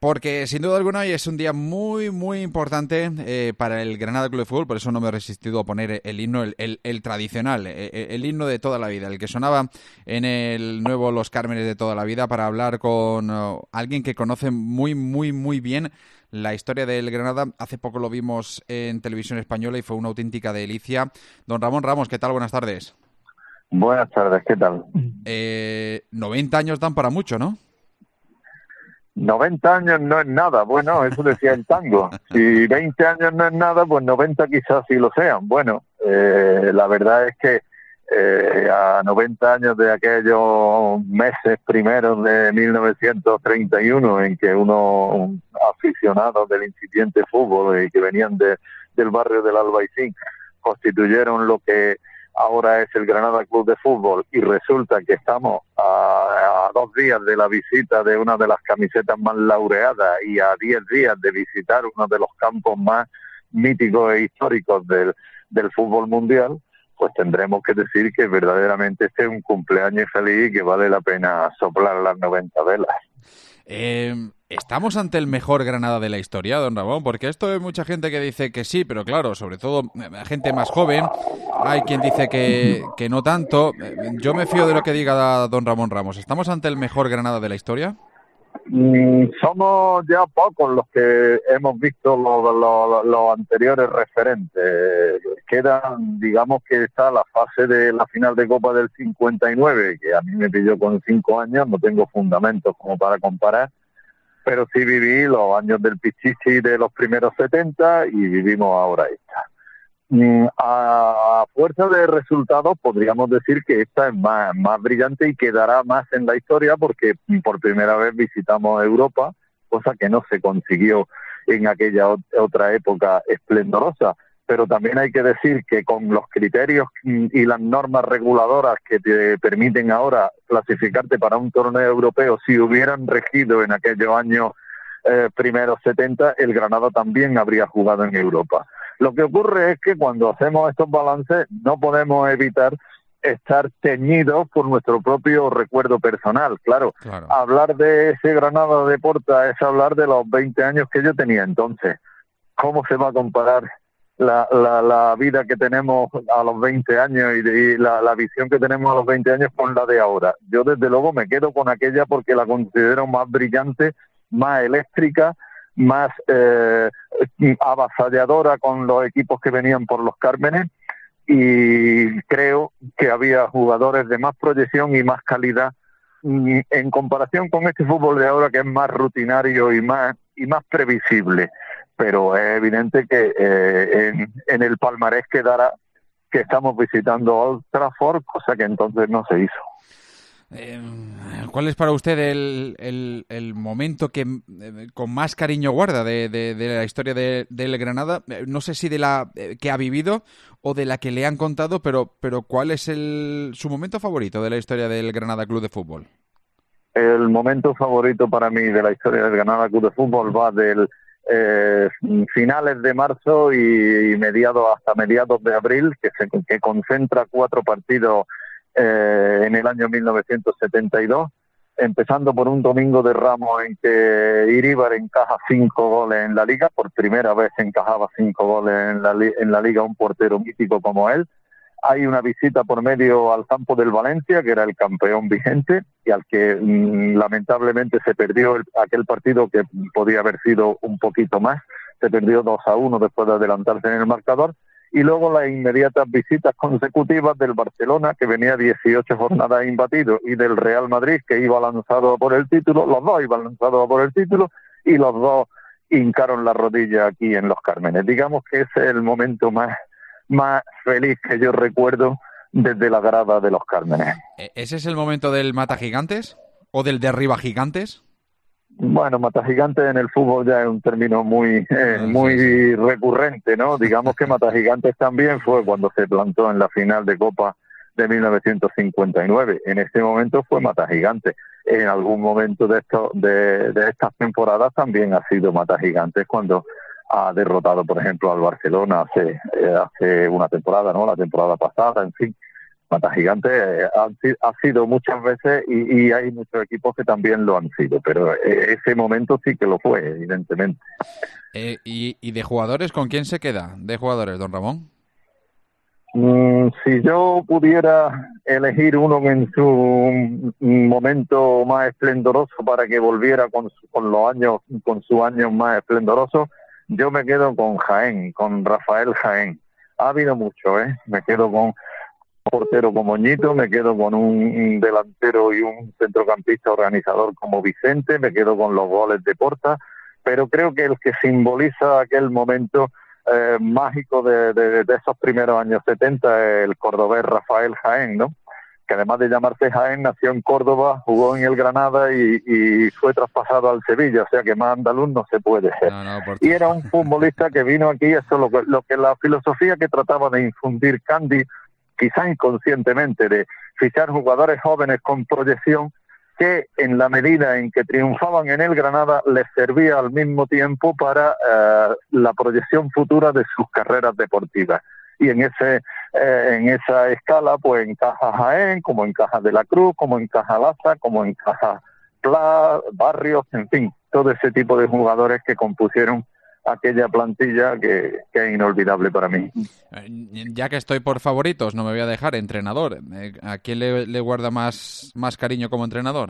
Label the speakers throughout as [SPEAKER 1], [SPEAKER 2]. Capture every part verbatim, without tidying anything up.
[SPEAKER 1] porque sin duda alguna hoy es un día muy, muy importante eh, para el Granada Club de Fútbol, por eso no me he resistido a poner el himno, el, el, el tradicional, el, el himno de toda la vida, el que sonaba en el nuevo Los Cármenes de toda la vida, para hablar con uh, alguien que conoce muy, muy, muy bien la historia del Granada. Hace poco lo vimos en Televisión Española y fue una auténtica delicia. Don Ramón Ramos, ¿qué tal? Buenas tardes.
[SPEAKER 2] Buenas tardes, ¿qué tal?
[SPEAKER 1] Eh, noventa años dan para mucho, ¿no?
[SPEAKER 2] noventa años no es nada, bueno, eso decía el tango. Si veinte años no es nada, pues noventa quizás sí lo sean. Bueno, eh, la verdad es que eh, a noventa años de aquellos meses primeros de mil novecientos treinta y uno, en que unos aficionados del incipiente fútbol y que venían de, del barrio del Albaicín constituyeron lo que ahora es el Granada Club de Fútbol, y resulta que estamos a, a dos días de la visita de una de las camisetas más laureadas y a diez días de visitar uno de los campos más míticos e históricos del, del fútbol mundial, pues tendremos que decir que verdaderamente este es un cumpleaños feliz y que vale la pena soplar las noventa velas.
[SPEAKER 1] Eh, ¿Estamos ante el mejor Granada de la historia, don Ramón? Porque esto hay mucha gente que dice que sí, pero claro, sobre todo gente más joven. Hay quien dice que, que no tanto. Yo me fío de lo que diga don Ramón Ramos. ¿Estamos ante el mejor Granada de la historia?
[SPEAKER 2] Mm, somos ya pocos los que hemos visto los lo, lo anteriores referentes. Quedan, digamos que está la fase de la final de Copa del cincuenta y nueve, que a mí me pilló con cinco años, no tengo fundamentos como para comparar, pero sí viví los años del Pichichi de los primeros setenta y vivimos ahora esta. A fuerza de resultados podríamos decir que esta es más, más brillante y quedará más en la historia, porque por primera vez visitamos Europa, cosa que no se consiguió en aquella otra época esplendorosa. Pero también hay que decir que con los criterios y las normas reguladoras que te permiten ahora clasificarte para un torneo europeo, si hubieran regido en aquellos años eh, primeros setenta, el Granada también habría jugado en Europa. Lo que ocurre es que cuando hacemos estos balances no podemos evitar estar teñidos por nuestro propio recuerdo personal. Claro, claro, hablar de ese Granada de Porta es hablar de los veinte años que yo tenía entonces. ¿Cómo se va a comparar la, la, la vida que tenemos a los veinte años y, de, y la, la visión que tenemos a los veinte años con la de ahora? Yo desde luego me quedo con aquella porque la considero más brillante, más eléctrica, más eh, avasalladora con los equipos que venían por los Cármenes, y creo que había jugadores de más proyección y más calidad en comparación con este fútbol de ahora, que es más rutinario y más y más previsible. Pero es evidente que eh, en, en el palmarés quedará que estamos visitando Old Trafford, cosa que entonces no se hizo.
[SPEAKER 1] Eh, ¿Cuál es para usted el, el, el momento que eh, con más cariño guarda de, de, de la historia de, del Granada? Eh, no sé si de la eh, que ha vivido o de la que le han contado, pero, pero ¿cuál es el, su momento favorito de la historia del Granada Club de Fútbol?
[SPEAKER 2] El momento favorito para mí de la historia del Granada Club de Fútbol va del eh, finales de marzo y, y mediados hasta mediados de abril, que, se, que concentra cuatro partidos Eh, en el año mil novecientos setenta y dos, empezando por un domingo de Ramos en que Iríbar encaja cinco goles en la Liga. Por primera vez encajaba cinco goles en la, en la Liga un portero mítico como él. Hay una visita por medio al campo del Valencia, que era el campeón vigente y al que mmm, lamentablemente se perdió el, aquel partido, que podía haber sido un poquito más. Se perdió dos a uno después de adelantarse en el marcador. Y luego las inmediatas visitas consecutivas del Barcelona, que venía dieciocho jornadas imbatido, y del Real Madrid, que iba lanzado por el título. Los dos iban lanzados por el título y los dos hincaron la rodilla aquí en los Cármenes. Digamos que ese es el momento más, más feliz que yo recuerdo desde la grada de los Cármenes.
[SPEAKER 1] ¿Ese es el momento del mata gigantes o del derriba gigantes?
[SPEAKER 2] Bueno, mata gigantes en el fútbol ya es un término muy eh,
[SPEAKER 1] ah,
[SPEAKER 2] muy
[SPEAKER 1] sí, sí.
[SPEAKER 2] recurrente, ¿no? Digamos que mata gigantes también fue cuando se plantó en la final de Copa de mil novecientos cincuenta y nueve. En este momento fue mata gigantes. En algún momento de esto, de, de estas temporadas también ha sido mata gigantes, cuando ha derrotado, por ejemplo, al Barcelona hace eh, hace una temporada, ¿no? La temporada pasada, en fin. Matagigantes eh, ha, ha sido muchas veces y, y hay muchos equipos que también lo han sido, pero eh, ese momento sí que lo fue, evidentemente.
[SPEAKER 1] Eh, y, ¿Y de jugadores con quién se queda? De jugadores, don Ramón.
[SPEAKER 2] Mm, si yo pudiera elegir uno en su momento más esplendoroso para que volviera con, su, con los años, con sus años más esplendorosos, yo me quedo con Jaén, con Rafael Jaén. Ha habido mucho, ¿eh? Me quedo con un portero como Ñito, me quedo con un delantero y un centrocampista organizador como Vicente, me quedo con los goles de Porta, pero creo que el que simboliza aquel momento Eh, mágico de, de, de esos primeros años setenta, el cordobés Rafael Jaén, ¿no? Que además de llamarse Jaén, nació en Córdoba, jugó en el Granada y, y fue traspasado al Sevilla, o sea que más andaluz no se puede ser.
[SPEAKER 1] No, no, por...
[SPEAKER 2] Y era un futbolista que vino aquí, eso lo que, lo que la filosofía que trataba de infundir Candy, quizá inconscientemente, de fichar jugadores jóvenes con proyección, que en la medida en que triunfaban en el Granada les servía al mismo tiempo para eh, la proyección futura de sus carreras deportivas. Y en ese eh, en esa escala pues encaja Jaén, como encaja De la Cruz, como encaja Laza, como encaja Pla, Barrios, en fin, todo ese tipo de jugadores que compusieron aquella plantilla que, que es inolvidable para mí.
[SPEAKER 1] Ya que estoy por favoritos, no me voy a dejar entrenador. ¿A quién le, le guarda más, más cariño como entrenador?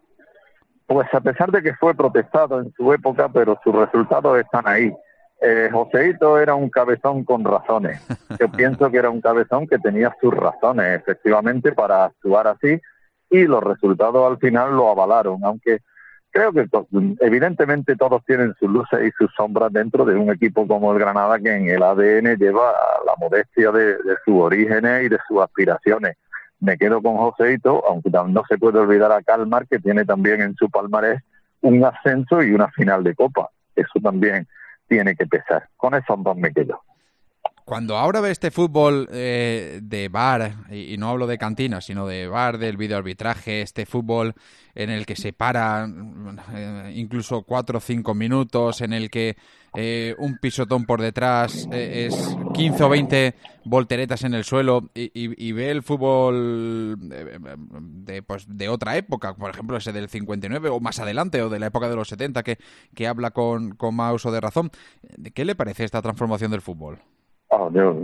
[SPEAKER 2] Pues a pesar de que fue protestado en su época, pero sus resultados están ahí. Eh, Joseito era un cabezón con razones. Yo pienso que era un cabezón que tenía sus razones, efectivamente, para actuar así, y los resultados al final lo avalaron, aunque creo que evidentemente todos tienen sus luces y sus sombras dentro de un equipo como el Granada, que en el A D N lleva la modestia de, de sus orígenes y de sus aspiraciones. Me quedo con Joseito, aunque no se puede olvidar a Calmar, que tiene también en su palmarés un ascenso y una final de Copa. Eso también tiene que pesar. Con esos dos me quedo.
[SPEAKER 1] Cuando ahora ve este fútbol eh, de V A R, y, y no hablo de cantina, sino de V A R, del videoarbitraje, este fútbol en el que se para eh, incluso cuatro o cinco minutos, en el que eh, un pisotón por detrás eh, es quince o veinte volteretas en el suelo, y, y, y ve el fútbol de, de, pues, de otra época, por ejemplo ese del cincuenta y nueve o más adelante, o de la época de los setenta, que, que habla con, con más uso de razón. ¿Qué le parece esta transformación del fútbol?
[SPEAKER 2] Oh, yo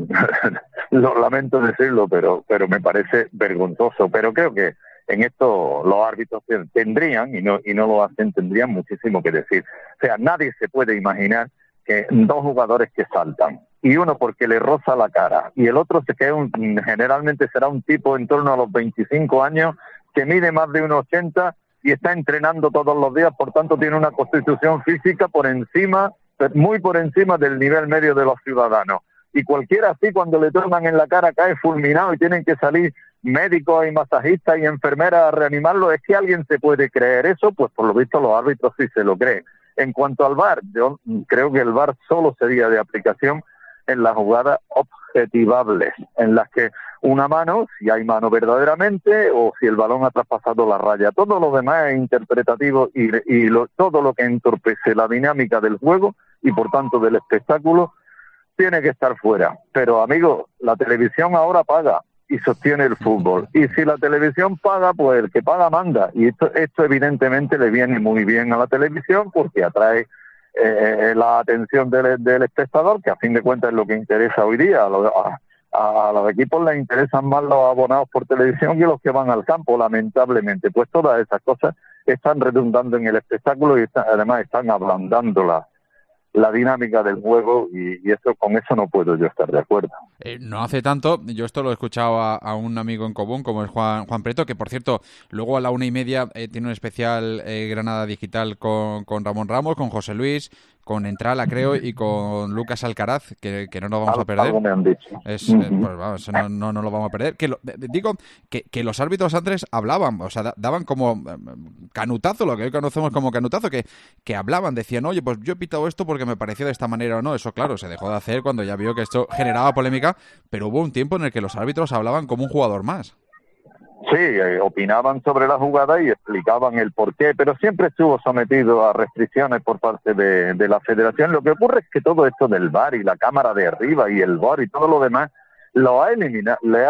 [SPEAKER 2] lo lamento decirlo, pero pero me parece vergonzoso. Pero creo que en esto los árbitros tendrían, y no y no lo hacen, tendrían muchísimo que decir. O sea, nadie se puede imaginar que dos jugadores que saltan, y uno porque le roza la cara, y el otro se queda un, generalmente será un tipo en torno a los veinticinco años, que mide más de uno ochenta y está entrenando todos los días, por tanto tiene una constitución física por encima, muy por encima del nivel medio de los ciudadanos. Y cualquiera así, cuando le toman en la cara, cae fulminado y tienen que salir médicos y masajistas y enfermeras a reanimarlo. ¿Es que alguien se puede creer eso? Pues por lo visto los árbitros sí se lo creen. En cuanto al V A R, yo creo que el V A R solo sería de aplicación en las jugadas objetivables, en las que una mano, si hay mano verdaderamente, o si el balón ha traspasado la raya. Todo lo demás es interpretativo y, y lo, todo lo que entorpece la dinámica del juego y por tanto del espectáculo tiene que estar fuera. Pero, amigos, la televisión ahora paga y sostiene el fútbol. Y si la televisión paga, pues el que paga manda. Y esto, esto evidentemente le viene muy bien a la televisión porque atrae eh, la atención del, del espectador, que a fin de cuentas es lo que interesa hoy día. A los, a, a los equipos les interesan más los abonados por televisión que los que van al campo, lamentablemente. Pues todas esas cosas están redundando en el espectáculo y están, además están ablandando la la dinámica del juego, y, y eso con eso no puedo yo estar de acuerdo.
[SPEAKER 1] Eh, no hace tanto, yo esto lo he escuchado a, a un amigo en común como es Juan, Juan Preto, que por cierto, luego a la una y media eh, tiene un especial eh, Granada Digital con, con Ramón Ramos, con José Luis, con Entrala, creo, y con Lucas Alcaraz, que, que no nos vamos
[SPEAKER 2] Al,
[SPEAKER 1] a perder.
[SPEAKER 2] Algo me han dicho.
[SPEAKER 1] Es, uh-huh. eh, pues vamos, no, no, no lo vamos a perder. Que lo, digo que, que los árbitros antes hablaban, o sea, da, daban como canutazo, lo que hoy conocemos como canutazo, que, que hablaban, decían, oye, pues yo he pitado esto porque me parecía de esta manera o no. Eso, claro, se dejó de hacer cuando ya vio que esto generaba polémica, pero hubo un tiempo en el que los árbitros hablaban como un jugador más.
[SPEAKER 2] Sí, eh, opinaban sobre la jugada y explicaban el porqué, pero siempre estuvo sometido a restricciones por parte de, de la federación. Lo que ocurre es que todo esto del V A R y la cámara de arriba y el V A R y todo lo demás lo ha eliminado, le ha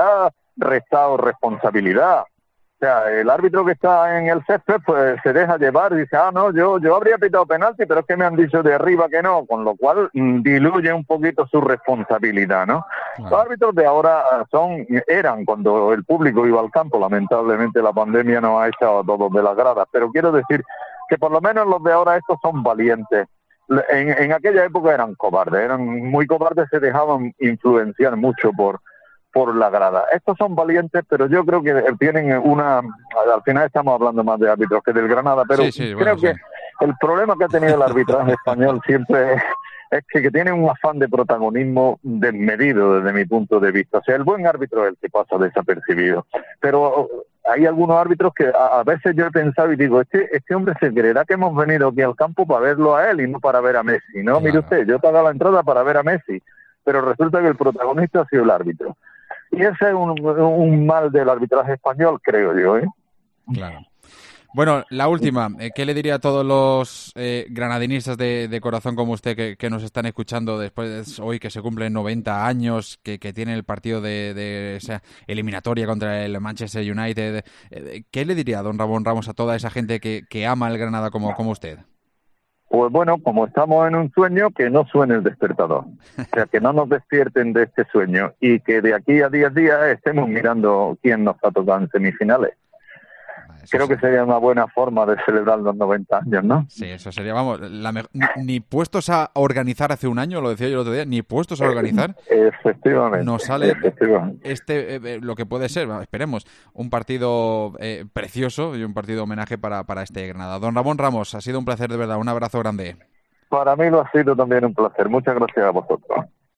[SPEAKER 2] restado responsabilidad. O sea, el árbitro que está en el césped pues se deja llevar y dice, ah, no, yo yo habría pitado penalti, pero es que me han dicho de arriba que no, con lo cual mm, diluye un poquito su responsabilidad, ¿no? Claro. Los árbitros de ahora son eran cuando el público iba al campo, lamentablemente la pandemia nos ha echado a todos de las gradas, pero quiero decir que por lo menos los de ahora estos son valientes. En, en aquella época eran cobardes, eran muy cobardes, se dejaban influenciar mucho por por la grada. Estos son valientes, pero yo creo que tienen una... Al final estamos hablando más de árbitros que del Granada, pero
[SPEAKER 1] sí, sí,
[SPEAKER 2] creo
[SPEAKER 1] bueno,
[SPEAKER 2] que
[SPEAKER 1] sí.
[SPEAKER 2] el problema que ha tenido el arbitraje español siempre es, es que, que tiene un afán de protagonismo desmedido desde mi punto de vista. O sea, el buen árbitro es el que pasa desapercibido. Pero hay algunos árbitros que a, a veces yo he pensado y digo, este este hombre se creerá que hemos venido aquí al campo para verlo a él y no para ver a Messi, ¿no? Claro. Mire usted, yo he pagado la entrada para ver a Messi, pero resulta que el protagonista ha sido el árbitro. Y ese es un, un mal del arbitraje español, creo yo, ¿eh?
[SPEAKER 1] Claro. Bueno, la última. ¿Qué le diría a todos los eh, granadinistas de, de corazón como usted que, que nos están escuchando después de hoy que se cumplen noventa años, que, que tiene el partido de, de esa eliminatoria contra el Manchester United? ¿Qué le diría, don Ramón Ramos, a toda esa gente que, que ama el Granada como, como usted?
[SPEAKER 2] Pues bueno, como estamos en un sueño, que no suene el despertador. O sea, que no nos despierten de este sueño y que de aquí a diez días estemos mirando quién nos ha tocado en semifinales. Eso Creo sí. que sería una buena forma de celebrar los noventa años, ¿no?
[SPEAKER 1] Sí, eso sería, vamos, la me... ni, ni puestos a organizar hace un año, lo decía yo el otro día, ni puestos a organizar.
[SPEAKER 2] Efectivamente.
[SPEAKER 1] Nos sale
[SPEAKER 2] efectivamente.
[SPEAKER 1] este, eh, lo que puede ser, esperemos, un partido eh, precioso y un partido homenaje para, para este Granada. Don Ramón Ramos, ha sido un placer de verdad, un abrazo grande.
[SPEAKER 2] Para mí lo ha sido también un placer. Muchas gracias a vosotros.